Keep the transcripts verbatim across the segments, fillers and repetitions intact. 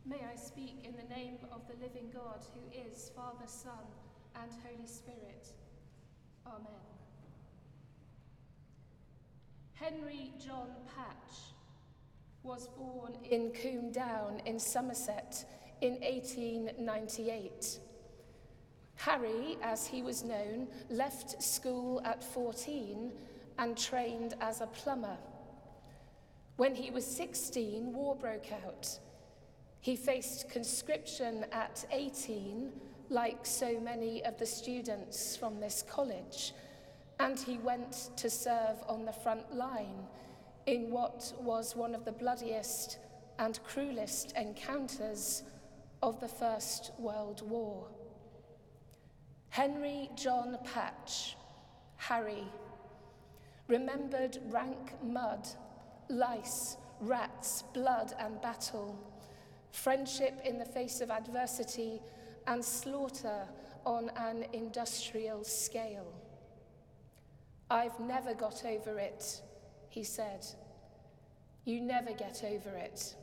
May I speak in the name of the living God, who is Father, Son, and Holy Spirit. Amen. Henry John Patch was born in Combe Down in Somerset in eighteen ninety-eight. Harry, as he was known, left school at fourteen and trained as a plumber. When he was sixteen, war broke out. He faced conscription at eighteen, like so many of the students from this college, and he went to serve on the front line in what was one of the bloodiest and cruelest encounters of the First World War. Henry John Patch, Harry, remembered rank mud, lice, rats, blood and battle, friendship in the face of adversity, and slaughter on an industrial scale. "I've never got over it," he said. "You never get over it."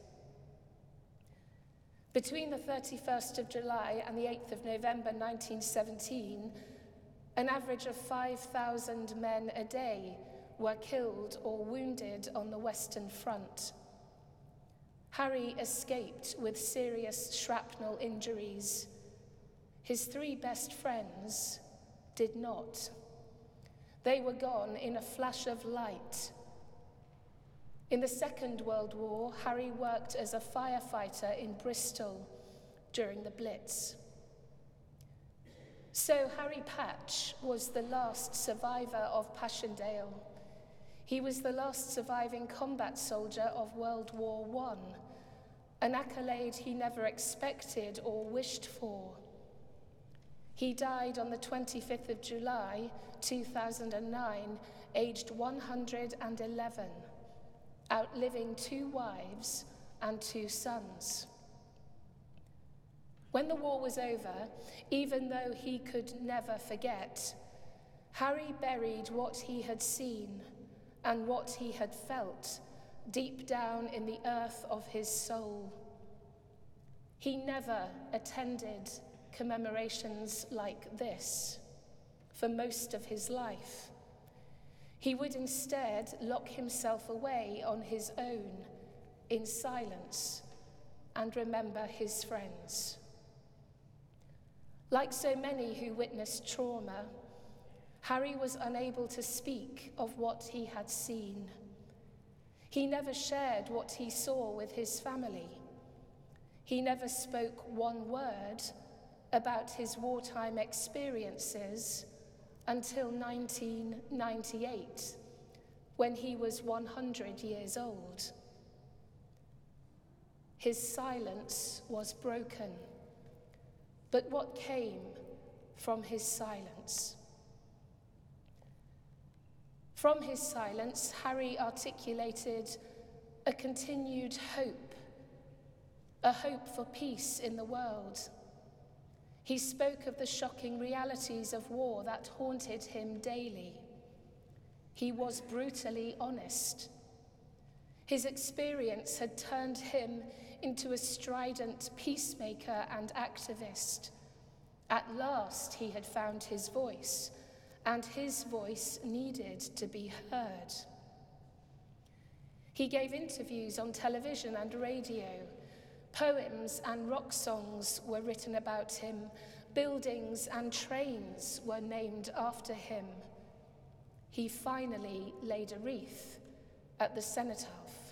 Between the thirty-first of July and the eighth of November nineteen seventeen, an average of five thousand men a day were killed or wounded on the Western Front. Harry escaped with serious shrapnel injuries. His three best friends did not. They were gone in a flash of light. In the Second World War, Harry worked as a firefighter in Bristol during the Blitz. So Harry Patch was the last survivor of Passchendaele. He was the last surviving combat soldier of World War One, an accolade he never expected or wished for. He died on the twenty-fifth of July, two thousand nine, aged one hundred eleven, outliving two wives and two sons. When the war was over, even though he could never forget, Harry buried what he had seen and what he had felt deep down in the earth of his soul. He never attended commemorations like this for most of his life. He would instead lock himself away on his own in silence and remember his friends. Like so many who witnessed trauma, Harry was unable to speak of what he had seen. He never shared what he saw with his family. He never spoke one word about his wartime experiences until nineteen ninety-eight, when he was one hundred years old. His silence was broken. But what came from his silence? From his silence, Harry articulated a continued hope, a hope for peace in the world. He spoke of the shocking realities of war that haunted him daily. He was brutally honest. His experience had turned him into a strident peacemaker and activist. At last, he had found his voice, and his voice needed to be heard. He gave interviews on television and radio. Poems and rock songs were written about him. Buildings and trains were named after him. He finally laid a wreath at the cenotaph.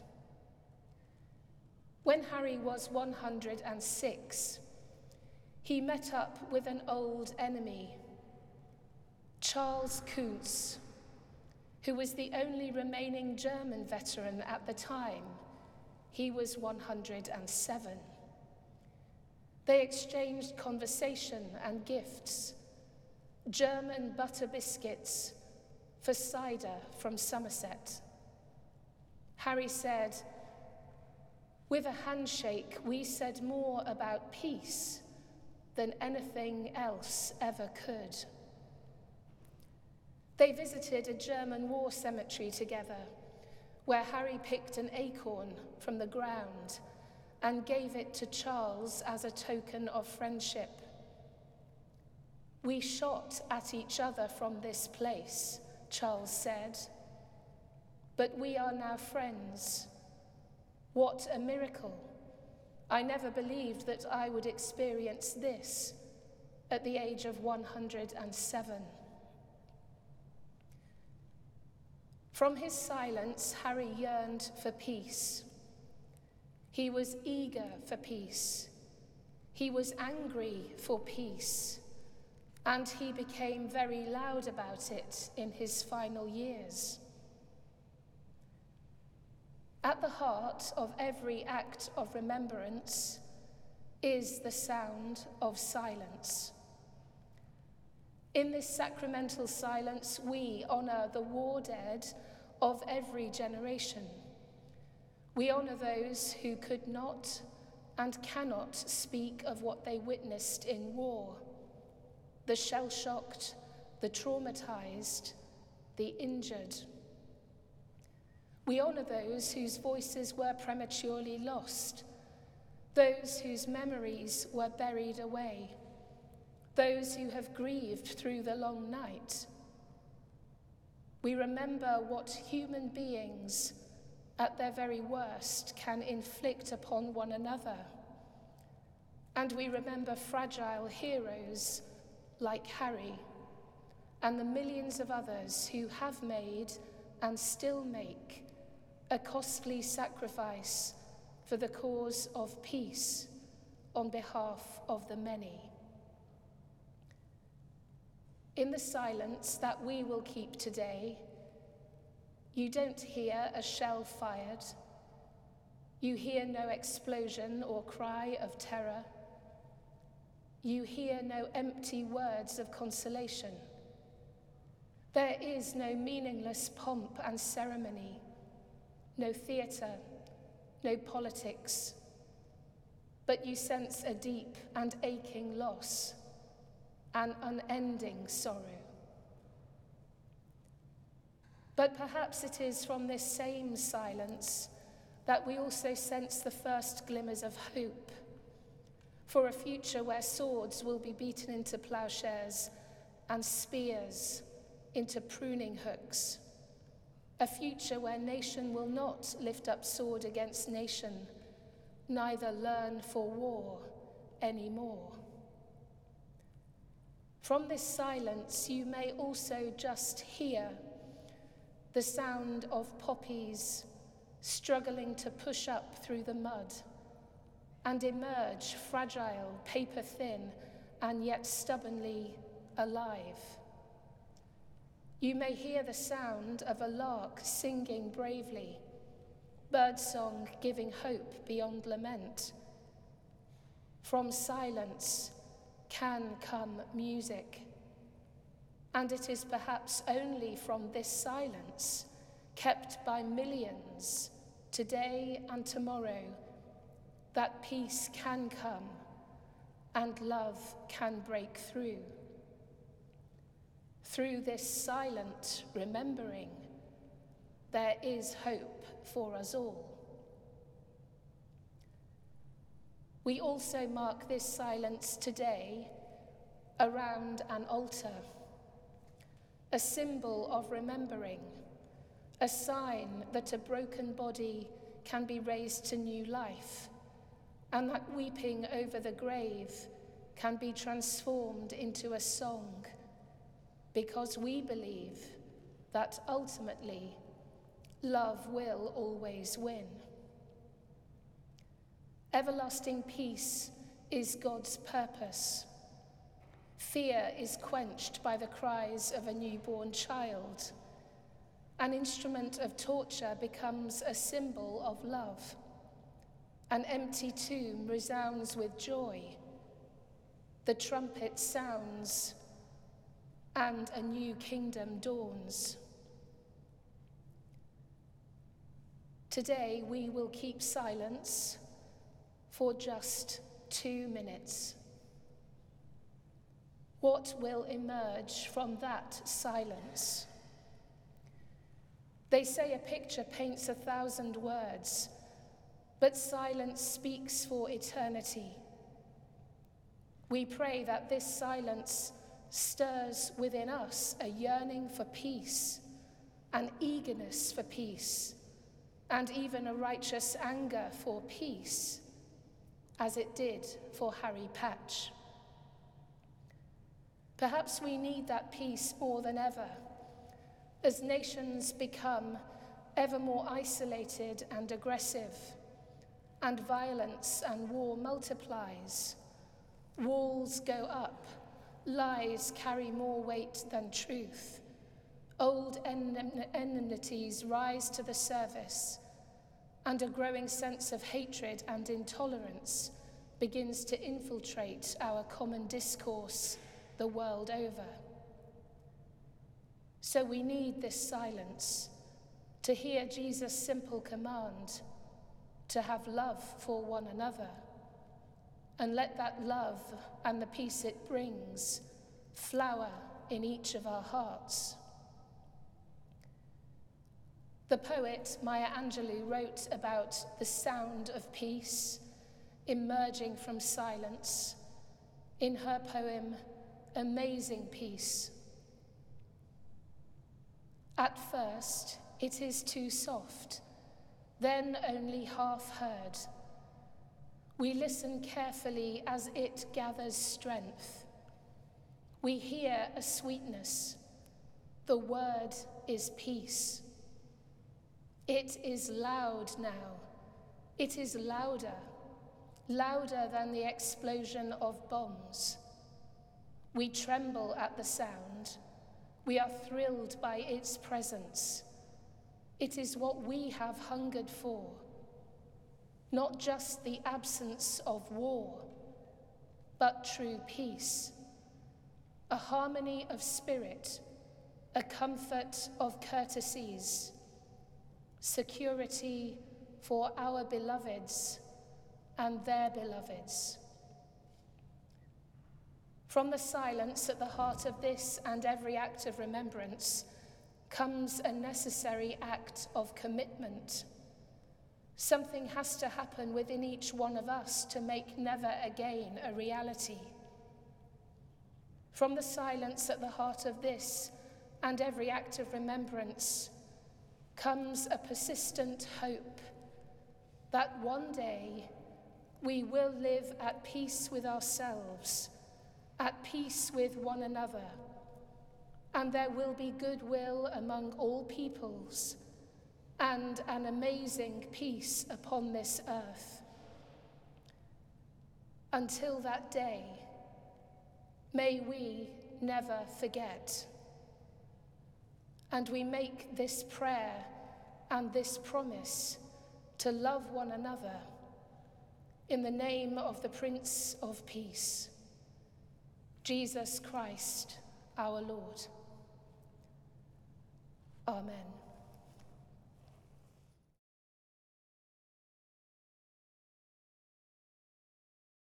When Harry was one hundred six, he met up with an old enemy, Charles Kuntz, who was the only remaining German veteran at the time. He was one hundred seven. They exchanged conversation and gifts, German butter biscuits for cider from Somerset. Harry said, "With a handshake, we said more about peace than anything else ever could." They visited a German war cemetery together, where Harry picked an acorn from the ground and gave it to Charles as a token of friendship. "We shot at each other from this place," Charles said, "but we are now friends. What a miracle! I never believed that I would experience this at the age of one hundred seven. From his silence, Harry yearned for peace. He was eager for peace. He was angry for peace. And he became very loud about it in his final years. At the heart of every act of remembrance is the sound of silence. In this sacramental silence, we honor the war dead of every generation. We honor those who could not and cannot speak of what they witnessed in war. The shell-shocked, the traumatized, the injured. We honor those whose voices were prematurely lost, those whose memories were buried away, those who have grieved through the long night. We remember what human beings, at their very worst, can inflict upon one another. And we remember fragile heroes like Harry, and the millions of others who have made and still make a costly sacrifice for the cause of peace on behalf of the many. In the silence that we will keep today, you don't hear a shell fired. You hear no explosion or cry of terror. You hear no empty words of consolation. There is no meaningless pomp and ceremony, no theatre, no politics, but you sense a deep and aching loss, an unending sorrow. But perhaps it is from this same silence that we also sense the first glimmers of hope for a future where swords will be beaten into plowshares and spears into pruning hooks. A future where nation will not lift up sword against nation, neither learn for war anymore. From this silence, you may also just hear the sound of poppies struggling to push up through the mud and emerge fragile, paper-thin, and yet stubbornly alive. You may hear the sound of a lark singing bravely, birdsong giving hope beyond lament. From silence can come music, and it is perhaps only from this silence, kept by millions today and tomorrow, that peace can come and love can break through. Through this silent remembering, there is hope for us all. We also mark this silence today around an altar, a symbol of remembering, a sign that a broken body can be raised to new life, and that weeping over the grave can be transformed into a song, because we believe that ultimately love will always win. Everlasting peace is God's purpose. Fear is quenched by the cries of a newborn child. An instrument of torture becomes a symbol of love. An empty tomb resounds with joy. The trumpet sounds, and a new kingdom dawns. Today we will keep silence for just two minutes. What will emerge from that silence? They say a picture paints a thousand words. but silence speaks for eternity. We pray that this silence stirs within us a yearning for peace, an eagerness for peace, and even a righteous anger for peace, as it did for Harry Patch. Perhaps we need that peace more than ever, as nations become ever more isolated and aggressive, and violence and war multiplies. Walls go up, lies carry more weight than truth. Old en- enmities rise to the surface, and a growing sense of hatred and intolerance begins to infiltrate our common discourse the world over. So we need this silence to hear Jesus' simple command to have love for one another, and let that love and the peace it brings flower in each of our hearts. The poet Maya Angelou wrote about the sound of peace emerging from silence in her poem, Amazing Peace. At first, it is too soft, then only half heard. We listen carefully as it gathers strength. We hear a sweetness. The word is peace. It is loud now. It is louder, louder than the explosion of bombs. We tremble at the sound. We are thrilled by its presence. It is what we have hungered for, not just the absence of war, but true peace, a harmony of spirit, a comfort of courtesies, security for our beloveds and their beloveds. From the silence at the heart of this and every act of remembrance comes a necessary act of commitment. Something has to happen within each one of us to make never again a reality. From the silence at the heart of this and every act of remembrance comes a persistent hope that one day we will live at peace with ourselves, at peace with one another, and there will be goodwill among all peoples and an amazing peace upon this earth. Until that day, may we never forget. And we make this prayer and this promise to love one another in the name of the Prince of Peace, Jesus Christ, our Lord. Amen.